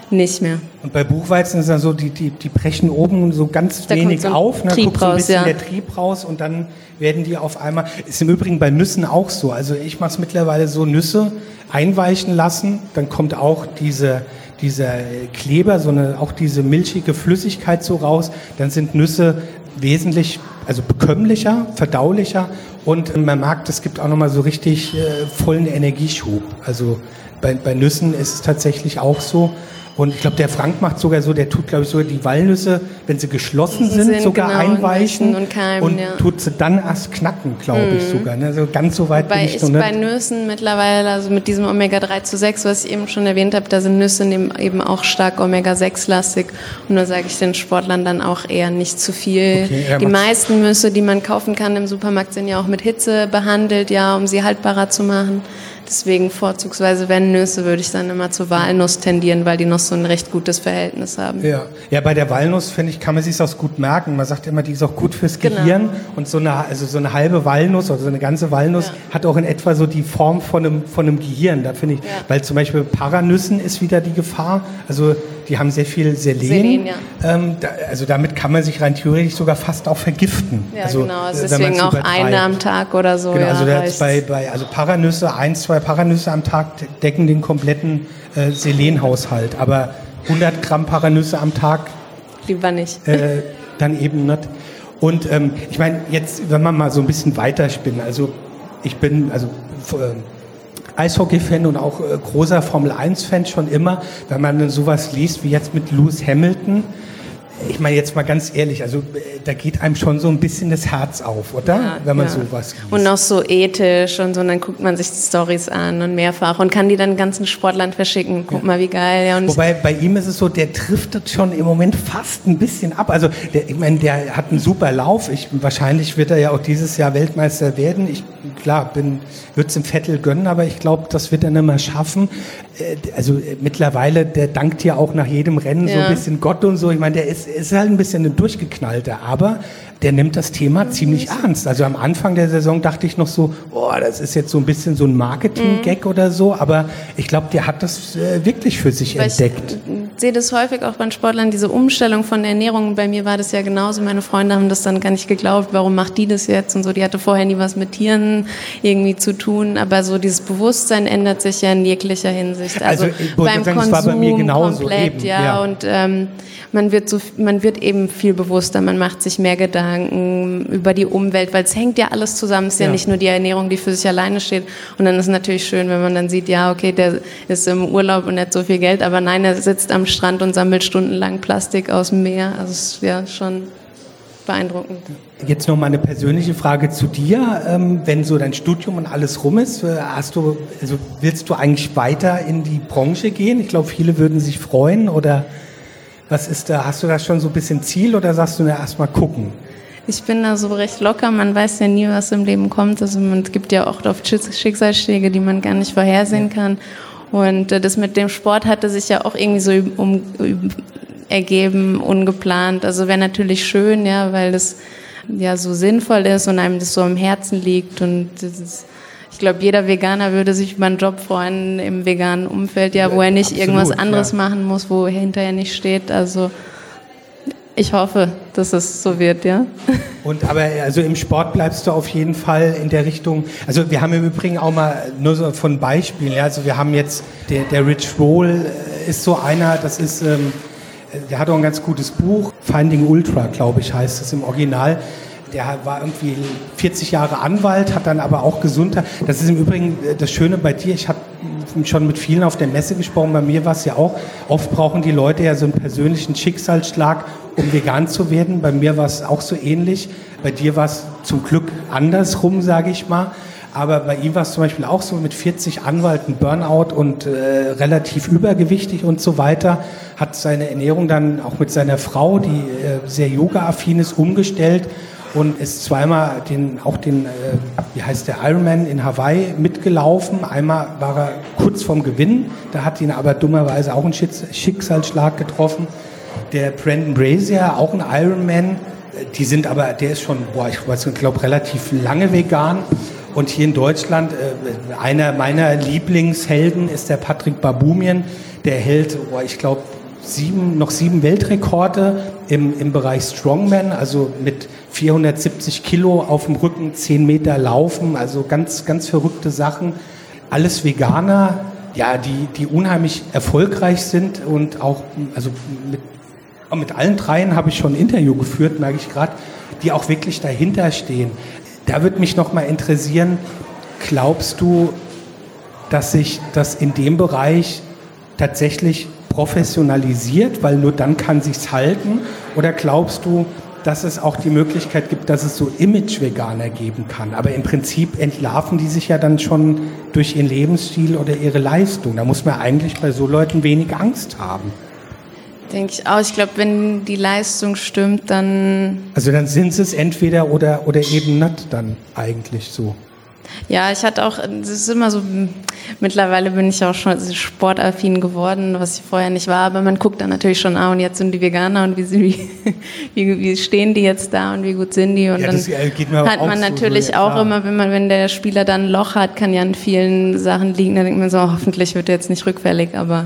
Nicht mehr. Und bei Buchweizen ist es dann so, die brechen oben so ganz Da wenig kommt so ein auf, ne? Trieb Guckt so ein raus, bisschen ja. der Trieb raus und dann werden die auf einmal, ist im Übrigen bei Nüssen auch so, also ich mache es mittlerweile so, Nüsse einweichen lassen, dann kommt auch dieser Kleber, auch diese milchige Flüssigkeit so raus, dann sind Nüsse wesentlich, also bekömmlicher, verdaulicher und man merkt, es gibt auch nochmal so richtig vollen Energieschub, also bei Nüssen ist es tatsächlich auch so. Und ich glaube, der Frank macht sogar so, der tut, glaube ich, sogar die Walnüsse, wenn sie geschlossen sind sogar genau, einweichen und keimen, und ja. tut sie dann erst knacken, glaube ich sogar. Ne? Also ganz so weit bin ich noch nicht. Bei Nüssen mittlerweile, also mit diesem Omega-3:6, was ich eben schon erwähnt habe, da sind Nüsse eben auch stark Omega-6-lastig. Und da sage ich den Sportlern dann auch eher nicht zu viel. Okay, ja, die meisten Nüsse, die man kaufen kann im Supermarkt, sind ja auch mit Hitze behandelt, ja, um sie haltbarer zu machen. Deswegen vorzugsweise, wenn Nüsse, würde ich dann immer zur Walnuss tendieren, weil die noch so ein recht gutes Verhältnis haben. Ja, bei der Walnuss, finde ich, kann man sich auch gut merken. Man sagt immer, die ist auch gut fürs Gehirn. Und so eine halbe Walnuss oder so eine ganze Walnuss hat auch in etwa so die Form von einem Gehirn. Da finde ich, weil zum Beispiel Paranüssen ist wieder die Gefahr. Also die haben sehr viel Selen. Also damit kann man sich rein theoretisch sogar fast auch vergiften. Ja, also, genau. Also deswegen auch eine am Tag oder so. Genau, also reicht. also Paranüsse, 1-2 Paranüsse am Tag decken den kompletten Selenhaushalt. Aber 100 Gramm Paranüsse am Tag lieber nicht. Dann eben nicht. Und ich meine, jetzt, wenn man mal so ein bisschen weiterspinnen, also ich bin Eishockey-Fan und auch großer Formel-1-Fan schon immer, wenn man dann sowas liest wie jetzt mit Lewis Hamilton. Ich meine jetzt mal ganz ehrlich, also da geht einem schon so ein bisschen das Herz auf, oder? Ja, wenn man sowas liest. Und auch so ethisch und so, und dann guckt man sich die Storys an und mehrfach und kann die dann ganzen Sportlern verschicken. Guck mal, wie geil. Ja, und wobei bei ihm ist es so, der driftet schon im Moment fast ein bisschen ab. Also der hat einen super Lauf. Wahrscheinlich wird er ja auch dieses Jahr Weltmeister werden. Würde es dem Vettel gönnen, aber ich glaube, das wird er nicht mehr schaffen. Also mittlerweile, der dankt ja auch nach jedem Rennen so ein bisschen Gott und so. Ich meine, der ist halt ein bisschen ein Durchgeknallter, aber der nimmt das Thema ziemlich ernst. Also am Anfang der Saison dachte ich noch so, das ist jetzt so ein bisschen so ein Marketing-Gag oder so, aber ich glaube, der hat das wirklich für sich entdeckt. Ich sehe das häufig auch bei Sportlern, diese Umstellung von der Ernährung. Bei mir war das ja genauso. Meine Freunde haben das dann gar nicht geglaubt, warum macht die das jetzt und so. Die hatte vorher nie was mit Tieren irgendwie zu tun, aber so dieses Bewusstsein ändert sich ja in jeglicher Hinsicht. Also beim Konsum war bei mir genauso komplett, eben, ja. Und man wird eben viel bewusster, man macht sich mehr Gedanken über die Umwelt, weil es hängt ja alles zusammen. Es ist ja nicht nur die Ernährung, die für sich alleine steht. Und dann ist es natürlich schön, wenn man dann sieht, ja, okay, der ist im Urlaub und hat so viel Geld, aber nein, er sitzt am Strand und sammelt stundenlang Plastik aus dem Meer. Also es ist ja schon beeindruckend. Jetzt noch mal eine persönliche Frage zu dir. Wenn so dein Studium und alles rum ist, willst du eigentlich weiter in die Branche gehen? Ich glaube, viele würden sich freuen. Oder was ist da? Hast du da schon so ein bisschen Ziel oder sagst du erst mal gucken? Ich bin da so recht locker. Man weiß ja nie, was im Leben kommt. Also es gibt ja auch oft Schicksalsschläge, die man gar nicht vorhersehen kann. Und das mit dem Sport hatte sich ja auch irgendwie so ergeben, ungeplant. Also wäre natürlich schön, ja, weil das ja so sinnvoll ist und einem das so am Herzen liegt. Und ich glaube, jeder Veganer würde sich über einen Job freuen im veganen Umfeld, ja, wo er nicht irgendwas anderes machen muss, wo er hinterher nicht steht. Also ich hoffe, dass es so wird, ja. Aber also im Sport bleibst du auf jeden Fall in der Richtung. Also wir haben im Übrigen auch mal nur so von Beispielen. Ja, also wir haben jetzt der Rich Roll ist so einer. Das ist der hat auch ein ganz gutes Buch, Finding Ultra, glaube ich, heißt es im Original. Der war irgendwie 40 Jahre Anwalt, hat dann aber auch Gesundheit. Das ist im Übrigen das Schöne bei dir. Ich habe schon mit vielen auf der Messe gesprochen. Bei mir war es ja auch, oft brauchen die Leute ja so einen persönlichen Schicksalsschlag, um vegan zu werden. Bei mir war es auch so ähnlich. Bei dir war es zum Glück andersrum, sage ich mal. Aber bei ihm war es zum Beispiel auch so mit 40 Anwälten, Burnout und relativ übergewichtig und so weiter, hat seine Ernährung dann auch mit seiner Frau, die sehr yoga-affin ist, umgestellt und ist zweimal den Ironman in Hawaii mitgelaufen. Einmal war er kurz vorm Gewinn, da hat ihn aber dummerweise auch ein Schicksalsschlag getroffen. Der Brandon Brazier, auch ein Ironman, der ist schon, ich glaube, relativ lange vegan. Und hier in Deutschland, einer meiner Lieblingshelden ist der Patrick Baboumian. Der hält, ich glaube, 7 Weltrekorde im Bereich Strongman, also mit 470 Kilo auf dem Rücken, 10 Meter laufen, also ganz, ganz verrückte Sachen. Alles Veganer, ja, die unheimlich erfolgreich sind und auch, also mit allen dreien habe ich schon ein Interview geführt, merke ich gerade, die auch wirklich dahinter stehen. Da würde mich noch mal interessieren, glaubst du, dass sich das in dem Bereich tatsächlich professionalisiert, weil nur dann kann sich's halten? Oder glaubst du, dass es auch die Möglichkeit gibt, dass es so Image-Veganer geben kann? Aber im Prinzip entlarven die sich ja dann schon durch ihren Lebensstil oder ihre Leistung. Da muss man eigentlich bei so Leuten wenig Angst haben. Denke ich auch. Ich glaube, wenn die Leistung stimmt, dann... Also dann sind es entweder oder eben nicht dann eigentlich so. Ja, ich hatte auch, das ist immer so, mittlerweile bin ich auch schon sportaffin geworden, was ich vorher nicht war, aber man guckt dann natürlich schon, und jetzt sind die Veganer und wie stehen die jetzt da und wie gut sind die, und ja, dann hat man natürlich so, auch immer, wenn der Spieler dann ein Loch hat, kann ja an vielen Sachen liegen, dann denkt man so, hoffentlich wird er jetzt nicht rückfällig, aber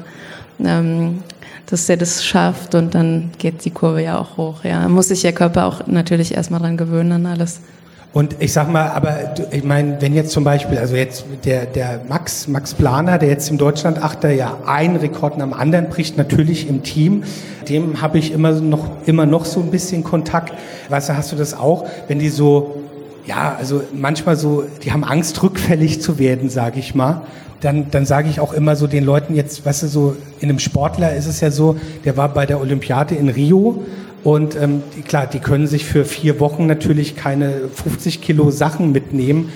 dass der das schafft und dann geht die Kurve ja auch hoch, ja. Muss sich der Körper auch natürlich erstmal dran gewöhnen an alles. Und ich sag mal, aber ich meine, wenn jetzt zum Beispiel, also jetzt der Max Planer, der jetzt im Deutschlandachter ja einen Rekord nach dem anderen bricht, natürlich im Team, dem habe ich immer noch so ein bisschen Kontakt. Weißt du, hast du das auch, wenn die so, ja, also manchmal so, die haben Angst, rückfällig zu werden, sage ich mal. Dann sage ich auch immer so den Leuten jetzt, weißt du, so in einem Sportler ist es ja so, der war bei der Olympiade in Rio. Und klar, die können sich für 4 Wochen natürlich keine 50 Kilo Sachen mitnehmen.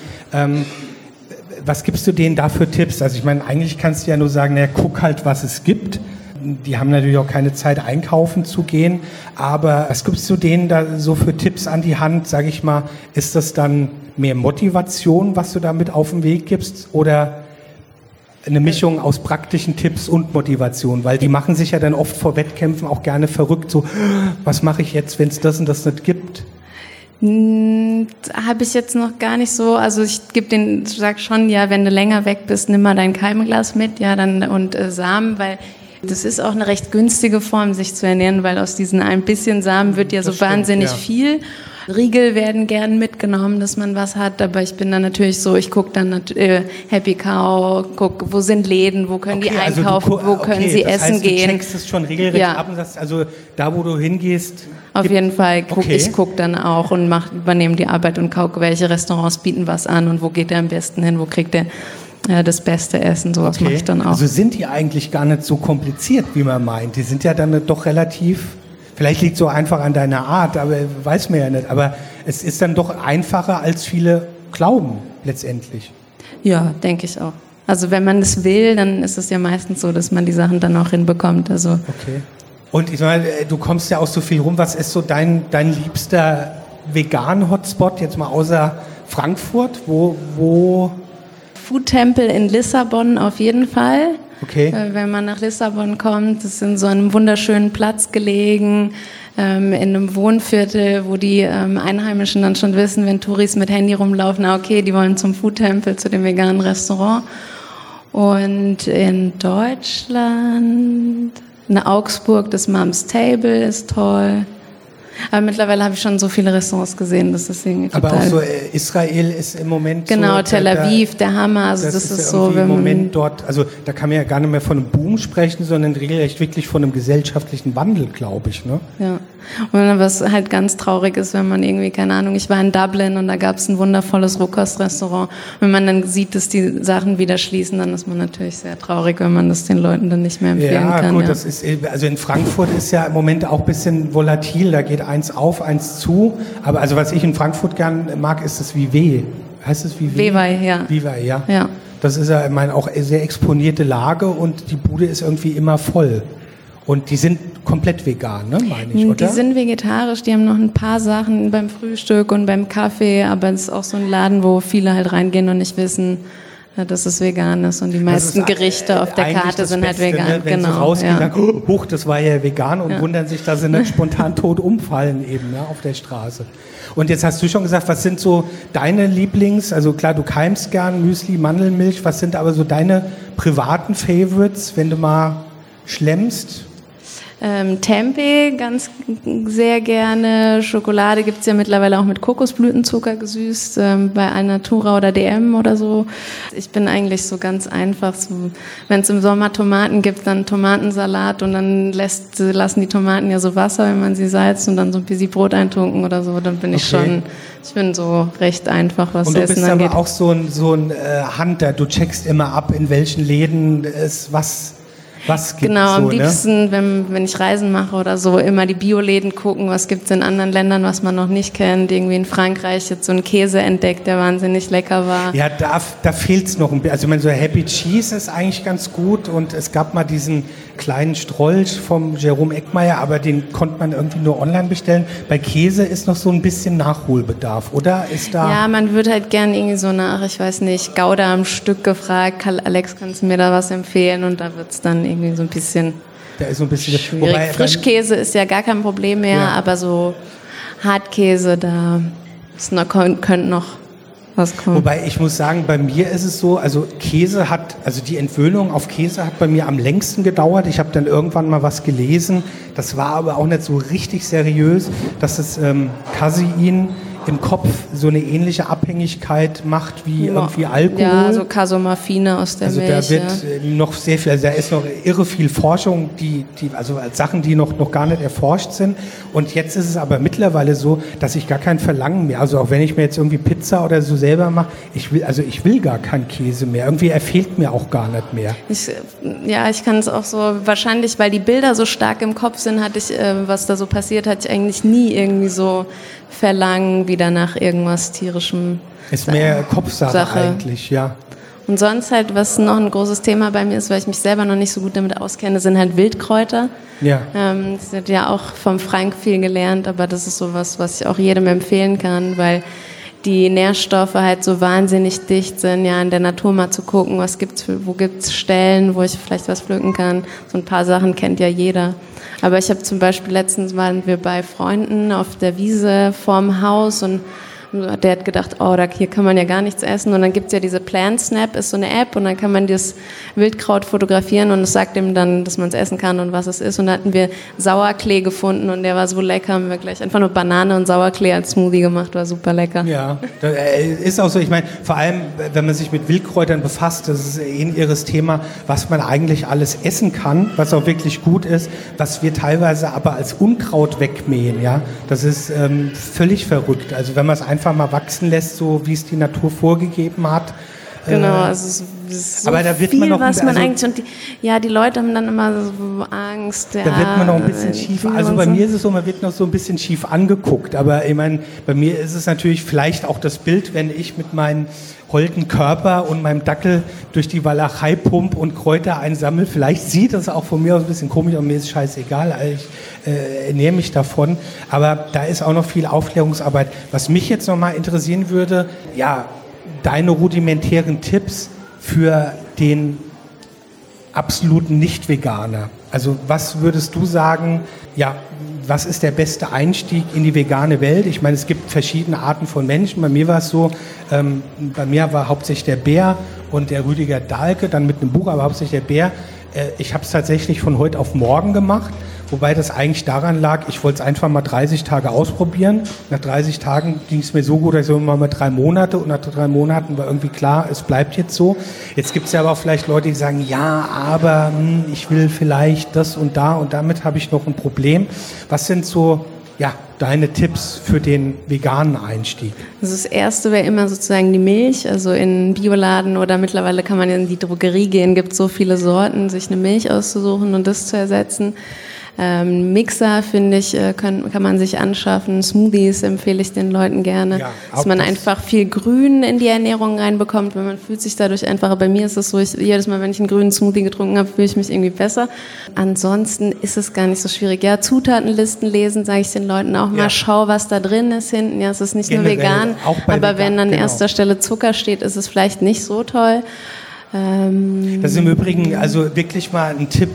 Was gibst du denen da für Tipps? Also ich meine, eigentlich kannst du ja nur sagen, naja, guck halt, was es gibt. Die haben natürlich auch keine Zeit, einkaufen zu gehen. Aber was gibst du denen da so für Tipps an die Hand? Sage ich mal, ist das dann mehr Motivation, was du damit auf den Weg gibst? Oder eine Mischung aus praktischen Tipps und Motivation, weil die machen sich ja dann oft vor Wettkämpfen auch gerne verrückt, so, was mache ich jetzt, wenn es das und das nicht gibt? Habe ich jetzt noch gar nicht so, also ich sag schon, ja, wenn du länger weg bist, nimm mal dein Keimglas mit, ja, dann und Samen, weil das ist auch eine recht günstige Form, sich zu ernähren, weil aus diesen ein bisschen Samen wird ja so wahnsinnig viel. Riegel werden gern mitgenommen, dass man was hat, aber ich bin dann natürlich so, ich gucke dann Happy Cow, guck, wo sind Läden, wo können die einkaufen, wo können sie essen gehen. Du checkst es schon regelrecht ab und sagst, also da, wo du hingehst. Auf jeden Fall, ich gucke dann auch und übernehme die Arbeit und gucke, welche Restaurants bieten was an und wo geht er am besten hin, wo kriegt er das beste Essen, sowas mache ich dann auch. Also sind die eigentlich gar nicht so kompliziert, wie man meint. Die sind ja dann doch relativ... Vielleicht liegt es so einfach an deiner Art, aber weiß man ja nicht. Aber es ist dann doch einfacher, als viele glauben, letztendlich. Ja, denke ich auch. Also wenn man es will, dann ist es ja meistens so, dass man die Sachen dann auch hinbekommt. Also. Okay. Und ich meine, du kommst ja auch so viel rum. Was ist so dein liebster Vegan-Hotspot, jetzt mal außer Frankfurt? Wo? Foodtempel in Lissabon auf jeden Fall. Okay. Wenn man nach Lissabon kommt, das ist in so einem wunderschönen Platz gelegen, in einem Wohnviertel, wo die Einheimischen dann schon wissen, wenn Touris mit Handy rumlaufen, okay, die wollen zum Foodtempel, zu dem veganen Restaurant. Und in Deutschland, in Augsburg, das Mom's Table ist toll. Aber mittlerweile habe ich schon so viele Restaurants gesehen, dass das irgendwie total... Aber auch so Israel ist im Moment genau, so... Tel Aviv, der Hammer, also das ist so... Im Moment dort, also da kann man ja gar nicht mehr von einem Boom sprechen, sondern regelrecht wirklich von einem gesellschaftlichen Wandel, glaube ich, ne? Ja. Und was halt ganz traurig ist, wenn man irgendwie, keine Ahnung, ich war in Dublin und da gab es ein wundervolles Rohkostrestaurant. Wenn man dann sieht, dass die Sachen wieder schließen, dann ist man natürlich sehr traurig, wenn man das den Leuten dann nicht mehr empfehlen kann. Gut, das ist, also in Frankfurt ist ja im Moment auch ein bisschen volatil, da geht eins auf, eins zu. Aber also was ich in Frankfurt gern mag, ist das Vivai. Heißt es Vivai? Vivai, ja. Vivai, ja. Ja. Das ist ja, ich meine, auch sehr exponierte Lage und die Bude ist irgendwie immer voll. Und die sind komplett vegan, ne, meine ich, oder? Die sind vegetarisch, die haben noch ein paar Sachen beim Frühstück und beim Kaffee, aber es ist auch so ein Laden, wo viele halt reingehen und nicht wissen, dass es vegan ist. Und die meisten Gerichte auf der Karte sind halt vegan. Ne? Wenn sie rausgehen, sagen, huch, das war ja vegan und wundern sich, dass sie nicht spontan tot umfallen eben, ne, auf der Straße. Und jetzt hast du schon gesagt, was sind so deine also klar, du keimst gern Müsli, Mandelmilch, was sind aber so deine privaten Favorites, wenn du mal schlemmst? Tempeh ganz sehr gerne. Schokolade gibt's ja mittlerweile auch mit Kokosblütenzucker gesüßt, bei Alnatura oder DM oder so. Ich bin eigentlich so ganz einfach, so, wenn es im Sommer Tomaten gibt, dann Tomatensalat und dann lassen die Tomaten ja so Wasser, wenn man sie salzt und dann so ein bisschen Brot eintunken oder so, dann bin ich bin so recht einfach, was Essen angeht. Und du bist aber auch so ein Hunter, du checkst immer ab, in welchen Läden es was gibt. Genau, am liebsten, wenn ich Reisen mache oder so, immer die Bioläden gucken, was gibt's in anderen Ländern, was man noch nicht kennt. Irgendwie in Frankreich jetzt so einen Käse entdeckt, der wahnsinnig lecker war. Ja, da fehlt's noch ein bisschen. Also ich meine, so Happy Cheese ist eigentlich ganz gut und es gab mal diesen kleinen Strolch vom Jerome Eckmeier, aber den konnte man irgendwie nur online bestellen. Bei Käse ist noch so ein bisschen Nachholbedarf, oder? Ist da? Ja, man würde halt gerne irgendwie so nach, ich weiß nicht, Gouda am Stück gefragt. Alex, kannst du mir da was empfehlen? Und da wird's dann irgendwie so ein bisschen, schwierig. Wobei, Frischkäse ist ja gar kein Problem mehr, aber so Hartkäse, da könnte noch was kommen. Wobei ich muss sagen, bei mir ist es so, also die Entwöhnung auf Käse hat bei mir am längsten gedauert. Ich habe dann irgendwann mal was gelesen, das war aber auch nicht so richtig seriös, dass das Casein im Kopf so eine ähnliche Abhängigkeit macht wie irgendwie Alkohol. Ja, so Casomorphine aus der Milch. Also da wird noch sehr viel, also da ist noch irre viel Forschung, also Sachen, die noch gar nicht erforscht sind. Und jetzt ist es aber mittlerweile so, dass ich gar kein Verlangen mehr, also auch wenn ich mir jetzt irgendwie Pizza oder so selber mache, ich will gar keinen Käse mehr. Irgendwie er fehlt mir auch gar nicht mehr. Ich kann es auch so, wahrscheinlich, weil die Bilder so stark im Kopf sind, was da so passiert, hatte ich eigentlich nie irgendwie so Verlangen wieder nach irgendwas tierischem. Ist mehr Kopfsache eigentlich, ja. Und sonst halt, was noch ein großes Thema bei mir ist, weil ich mich selber noch nicht so gut damit auskenne, sind halt Wildkräuter. Ja. Ich habe ja auch vom Frank viel gelernt, aber das ist sowas, was ich auch jedem empfehlen kann, weil die Nährstoffe halt so wahnsinnig dicht sind, ja, in der Natur mal zu gucken, wo gibt's Stellen, wo ich vielleicht was pflücken kann. So ein paar Sachen kennt ja jeder. Aber ich habe zum Beispiel, letztens waren wir bei Freunden auf der Wiese vorm Haus und der hat gedacht, hier kann man ja gar nichts essen. Und dann gibt's ja diese Plant Snap, ist so eine App und dann kann man das Wildkraut fotografieren und es sagt ihm dann, dass man es essen kann und was es ist. Und da hatten wir Sauerklee gefunden und der war so lecker, haben wir gleich einfach nur Banane und Sauerklee als Smoothie gemacht, war super lecker. Ja, das ist auch so, ich meine, vor allem, wenn man sich mit Wildkräutern befasst, das ist ein irres Thema, was man eigentlich alles essen kann, was auch wirklich gut ist, was wir teilweise aber als Unkraut wegmähen, ja. Das ist völlig verrückt. Also wenn man es einfach mal wachsen lässt, so wie es die Natur vorgegeben hat. Genau, also es ist so aber da wird viel, man noch, was man eigentlich, und die Leute haben dann immer so Angst. Da wird man noch ein bisschen schief, also bei mir ist es so, man wird noch so ein bisschen schief angeguckt, aber ich meine, bei mir ist es natürlich vielleicht auch das Bild, wenn ich mit meinem holden Körper und meinem Dackel durch die Walachei pump und Kräuter einsammle, vielleicht sieht das auch von mir aus ein bisschen komisch, aber mir ist scheißegal, ich ernähre mich davon, aber da ist auch noch viel Aufklärungsarbeit. Was mich jetzt noch mal interessieren würde, ja, deine rudimentären Tipps für den absoluten Nicht-Veganer. Also was würdest du sagen, ja, was ist der beste Einstieg in die vegane Welt? Ich meine, es gibt verschiedene Arten von Menschen. Bei mir war es so, bei mir war hauptsächlich der Bär und der Rüdiger Dahlke, dann mit einem Buch, aber hauptsächlich der Bär. Ich habe es tatsächlich von heute auf morgen gemacht, wobei das eigentlich daran lag, ich wollte es einfach mal 30 Tage ausprobieren. Nach 30 Tagen ging es mir so gut, dass ich mal 3 Monate und nach 3 Monaten war irgendwie klar, es bleibt jetzt so. Jetzt gibt es ja aber auch vielleicht Leute, die sagen, ja, aber ich will vielleicht das und damit habe ich noch ein Problem. Was sind so deine Tipps für den veganen Einstieg? Also das erste wäre immer sozusagen die Milch, also in Bioladen oder mittlerweile kann man in die Drogerie gehen, gibt so viele Sorten, sich eine Milch auszusuchen und das zu ersetzen. Mixer, finde ich, kann man sich anschaffen. Smoothies empfehle ich den Leuten gerne, dass man einfach viel Grün in die Ernährung reinbekommt, weil man fühlt sich dadurch einfacher. Bei mir ist es so, jedes Mal, wenn ich einen grünen Smoothie getrunken habe, fühle ich mich irgendwie besser. Ansonsten ist es gar nicht so schwierig. Ja, Zutatenlisten lesen, sage ich den Leuten auch mal, schau, was da drin ist hinten. Ja, es ist nicht generell nur vegan, aber wenn an erster Stelle Zucker steht, ist es vielleicht nicht so toll. Das ist im Übrigen also wirklich mal ein Tipp,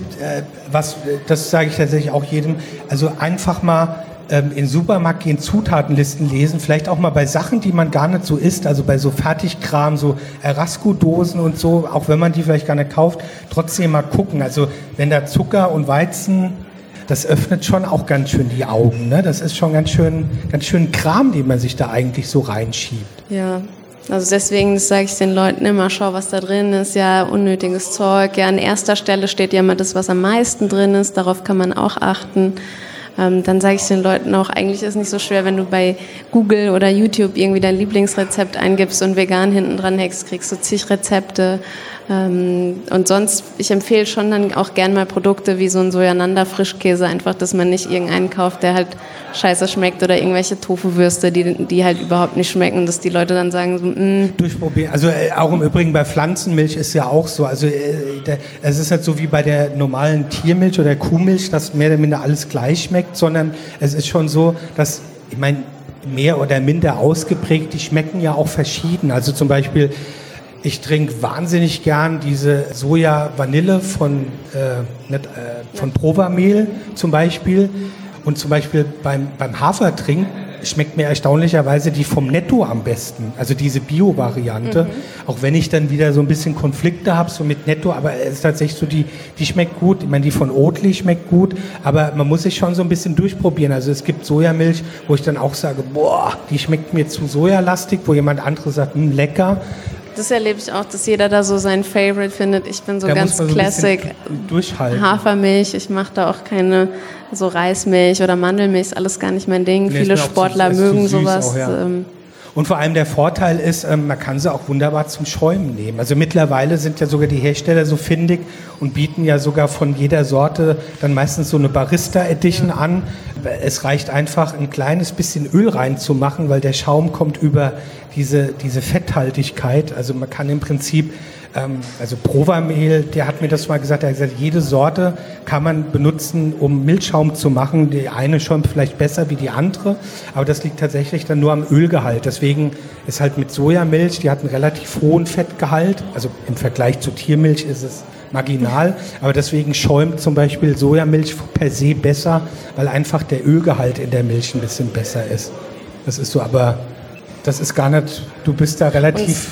das sage ich tatsächlich auch jedem, also einfach mal in den Supermarkt gehen, Zutatenlisten lesen, vielleicht auch mal bei Sachen, die man gar nicht so isst, also bei so Fertigkram, so Erasco-Dosen und so, auch wenn man die vielleicht gar nicht kauft, trotzdem mal gucken, also wenn da Zucker und Weizen das öffnet schon auch ganz schön die Augen, ne? Das ist schon ganz schön Kram, den man sich da eigentlich so reinschiebt. Ja. Also deswegen sage ich den Leuten immer, schau, was da drin ist, ja, unnötiges Zeug. Ja, an erster Stelle steht ja immer das, was am meisten drin ist, darauf kann man auch achten. Dann sage ich den Leuten auch, eigentlich ist es nicht so schwer, wenn du bei Google oder YouTube irgendwie dein Lieblingsrezept eingibst und vegan hinten dran hängst, kriegst du zig Rezepte. Und sonst, ich empfehle schon dann auch gern mal Produkte wie so ein Sojananda-Frischkäse, einfach, dass man nicht irgendeinen kauft, der halt scheiße schmeckt oder irgendwelche Tofu-Würste, die halt überhaupt nicht schmecken, dass die Leute dann sagen so, Durchprobieren. Also auch im Übrigen bei Pflanzenmilch ist ja auch so, also es ist halt so wie bei der normalen Tiermilch oder Kuhmilch, dass mehr oder minder alles gleich schmeckt, sondern es ist schon so, dass, ich meine, mehr oder minder ausgeprägt, die schmecken ja auch verschieden. Also zum Beispiel, ich trinke wahnsinnig gern diese Soja-Vanille von Provamehl zum Beispiel. Und zum Beispiel beim Hafertrink schmeckt mir erstaunlicherweise die vom Netto am besten. Also diese Bio-Variante. Auch wenn ich dann wieder so ein bisschen Konflikte habe, so mit Netto. Aber es ist tatsächlich so, die schmeckt gut. Ich meine, die von Oatly schmeckt gut. Aber man muss sich schon so ein bisschen durchprobieren. Also es gibt Sojamilch, wo ich dann auch sage, boah, die schmeckt mir zu sojalastig. Wo jemand anderes sagt, lecker. Das erlebe ich auch, dass jeder da so sein Favorite findet. Ich bin so da ganz Classic Hafermilch. Ich mache da auch keine so Reismilch oder Mandelmilch, ist alles gar nicht mein Ding. Nee, viele Sportler mögen sowas. Auch, ja. Und vor allem der Vorteil ist, man kann sie auch wunderbar zum Schäumen nehmen. Also mittlerweile sind ja sogar die Hersteller so findig und bieten ja sogar von jeder Sorte dann meistens so eine Barista Edition an. Es reicht einfach, ein kleines bisschen Öl reinzumachen, weil der Schaum kommt über diese Fetthaltigkeit. Also man kann im Prinzip, also Provamehl, der hat mir das mal gesagt, er hat gesagt, jede Sorte kann man benutzen, um Milchschaum zu machen. Die eine schäumt vielleicht besser wie die andere, aber das liegt tatsächlich dann nur am Ölgehalt. Deswegen ist halt mit Sojamilch, die hat einen relativ hohen Fettgehalt, also im Vergleich zu Tiermilch ist es marginal, aber deswegen schäumt zum Beispiel Sojamilch per se besser, weil einfach der Ölgehalt in der Milch ein bisschen besser ist. Das ist so, aber das ist gar nicht, du bist da relativ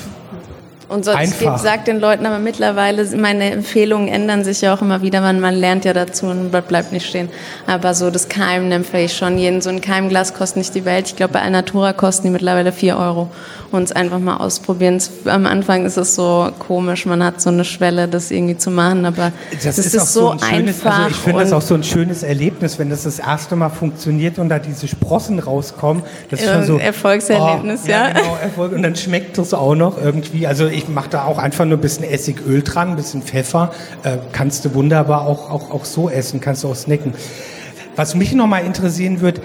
und sonst einfach. Ich sage den Leuten aber mittlerweile, meine Empfehlungen ändern sich ja auch immer wieder, man lernt ja dazu und bleibt nicht stehen. Aber so das Keimen empfehle ich schon. So ein Keimglas kostet nicht die Welt. Ich glaube, bei Alnatura kosten die mittlerweile 4 €. Und es einfach mal ausprobieren. Am Anfang ist es so komisch, man hat so eine Schwelle, das irgendwie zu machen, aber das ist so einfach. Also ich finde das auch so ein schönes Erlebnis, wenn das erste Mal funktioniert und da diese Sprossen rauskommen. Das ist schon so Erfolgserlebnis, ja. Genau, Erfolg. Und dann schmeckt das auch noch irgendwie. Also ich mache da auch einfach nur ein bisschen Essigöl dran, ein bisschen Pfeffer. Kannst du wunderbar auch so essen, kannst du auch snacken. Was mich nochmal interessieren wird,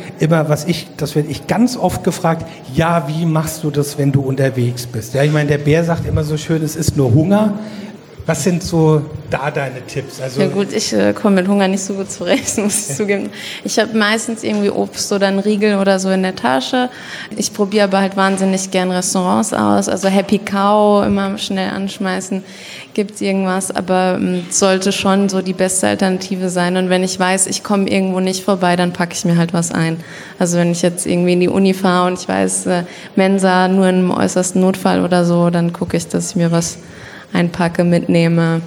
das werde ich ganz oft gefragt, ja, wie machst du das, wenn du unterwegs bist? Ja, ich meine, der Bär sagt immer so schön, es ist nur Hunger. Was sind so da deine Tipps? Also ja gut, ich komme mit Hunger nicht so gut zurecht, muss ich zugeben. Ich habe meistens irgendwie Obst oder einen Riegel oder so in der Tasche. Ich probiere aber halt wahnsinnig gern Restaurants aus. Also Happy Cow immer schnell anschmeißen, gibt's irgendwas. Aber sollte schon so die beste Alternative sein. Und wenn ich weiß, ich komme irgendwo nicht vorbei, dann packe ich mir halt was ein. Also wenn ich jetzt irgendwie in die Uni fahre und ich weiß, Mensa nur im äußersten Notfall oder so, dann gucke ich, dass ich mir was einpacke, mitnehme,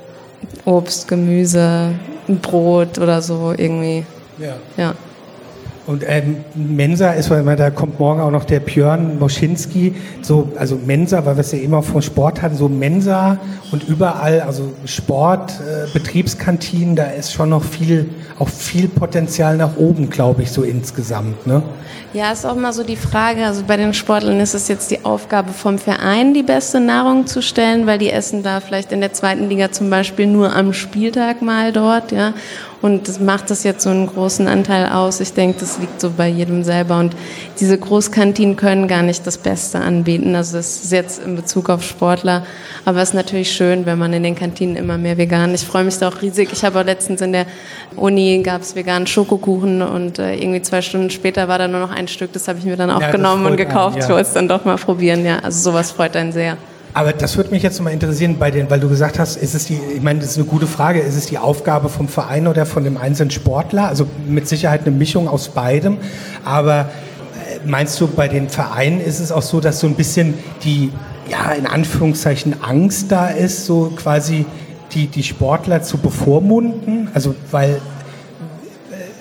Obst, Gemüse, ein Brot oder so irgendwie. Ja. Und Mensa ist, weil da kommt morgen auch noch der Björn Moschinski, so, also Mensa, weil wir es ja immer vom Sport hatten, so Mensa und überall, also Sport, Betriebskantinen, da ist schon noch viel Potenzial nach oben, glaube ich, so insgesamt, ne? Ja, ist auch mal so die Frage, also bei den Sportlern ist es jetzt die Aufgabe vom Verein, die beste Nahrung zu stellen, weil die essen da vielleicht in der 2. Liga zum Beispiel nur am Spieltag mal dort, ja. Und das macht das jetzt so einen großen Anteil aus. Ich denke, das liegt so bei jedem selber. Und diese Großkantinen können gar nicht das Beste anbieten. Also das ist jetzt in Bezug auf Sportler. Aber es ist natürlich schön, wenn man in den Kantinen immer mehr vegan. Ich freue mich da auch riesig. Ich habe auch letztens in der Uni gab es veganen Schokokuchen und irgendwie 2 Stunden später war da nur noch ein Stück. Das habe ich mir dann auch genommen und gekauft. Ich wollte es dann doch mal probieren. Ja, also sowas freut einen sehr. Aber das würde mich jetzt mal interessieren, weil du gesagt hast, ich meine, das ist eine gute Frage, ist es die Aufgabe vom Verein oder von dem einzelnen Sportler? Also mit Sicherheit eine Mischung aus beidem. Aber meinst du, bei den Vereinen ist es auch so, dass so ein bisschen die, ja, in Anführungszeichen Angst da ist, so quasi die Sportler zu bevormunden? Also, weil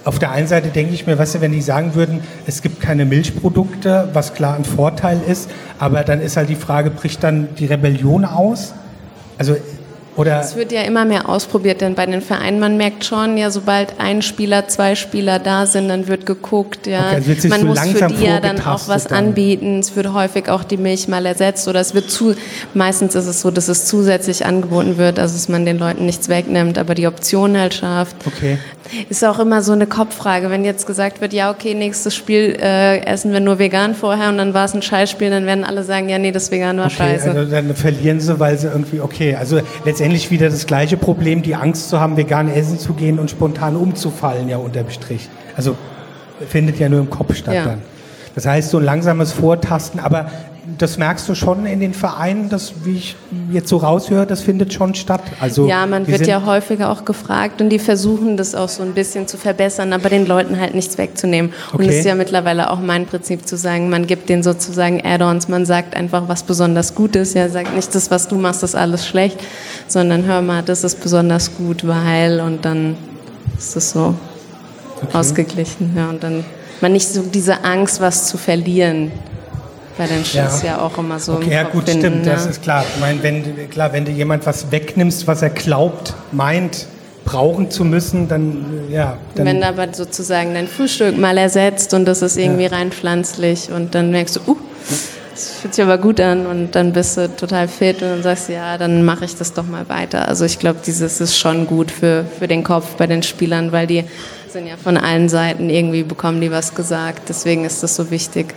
Auf der einen Seite denke ich mir, weißt du, wenn die sagen würden, es gibt keine Milchprodukte, was klar ein Vorteil ist, aber dann ist halt die Frage, bricht dann die Rebellion aus? Also, oder? Es wird ja immer mehr ausprobiert, denn bei den Vereinen, man merkt schon, ja, sobald ein Spieler, 2 Spieler da sind, dann wird geguckt, ja, okay, also man so muss für die ja dann auch was anbieten, es wird häufig auch die Milch mal ersetzt oder es wird meistens ist es so, dass es zusätzlich angeboten wird, also dass man den Leuten nichts wegnimmt, aber die Option halt schafft. Okay. Ist auch immer so eine Kopffrage, wenn jetzt gesagt wird, ja okay, nächstes Spiel essen wir nur vegan vorher und dann war es ein Scheißspiel, dann werden alle sagen, ja nee, das Vegan war scheiße. Also dann verlieren sie, weil sie irgendwie, okay, also letztendlich wieder das gleiche Problem, die Angst zu haben, vegan essen zu gehen und spontan umzufallen, ja unterm Strich. Also findet ja nur im Kopf statt dann. Das heißt, so ein langsames Vortasten, aber das merkst du schon in den Vereinen, das, wie ich jetzt so raushöre, das findet schon statt. Also ja, man wird ja häufiger auch gefragt und die versuchen das auch so ein bisschen zu verbessern, aber den Leuten halt nichts wegzunehmen. Okay. Und es ist ja mittlerweile auch mein Prinzip zu sagen, man gibt denen sozusagen Add-ons, man sagt einfach, was besonders gut ist. Ja, sagt nicht, das, was du machst, ist alles schlecht, sondern hör mal, das ist besonders gut, weil, und dann ist es so ausgeglichen. Ja, und dann man nicht so diese Angst, was zu verlieren. Bei den Schiss ja auch immer so. Okay, ja gut, finden, stimmt, das ist klar. Ich meine, wenn du jemand was wegnimmst, was er meint, brauchen zu müssen, dann. Wenn du aber sozusagen dein Frühstück mal ersetzt und das ist irgendwie rein pflanzlich und dann merkst du, das fühlt sich aber gut an und dann bist du total fit und dann sagst du, ja, dann mache ich das doch mal weiter. Also ich glaube, dieses ist schon gut für den Kopf bei den Spielern, weil die sind ja von allen Seiten irgendwie bekommen die was gesagt. Deswegen ist das so wichtig.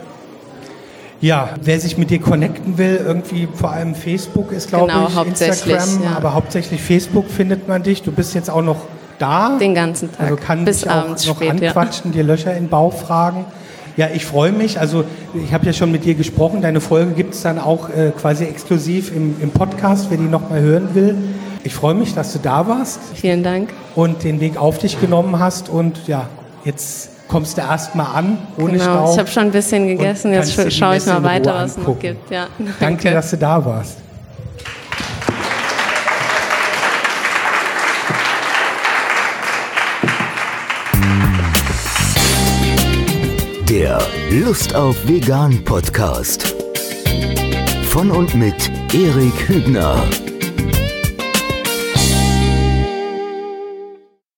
Ja, wer sich mit dir connecten will, irgendwie vor allem Facebook ist, glaube ich, Instagram, aber hauptsächlich Facebook findet man dich. Du bist jetzt auch noch da. Den ganzen Tag, also kann bis dich abends auch noch spät, anquatschen, dir Löcher in den Bauch fragen. Ja, ich freue mich. Also ich habe ja schon mit dir gesprochen. Deine Folge gibt es dann auch quasi exklusiv im Podcast, wer die noch mal hören will. Ich freue mich, dass du da warst. Vielen Dank. Und den Weg auf dich genommen hast. Und ja, jetzt kommst du erst mal an, ohne Stau. Ich habe schon ein bisschen gegessen, jetzt schaue ich mal weiter, was es noch gibt. Ja. Danke, dass du da warst. Der Lust auf Vegan Podcast. Von und mit Erik Hübner.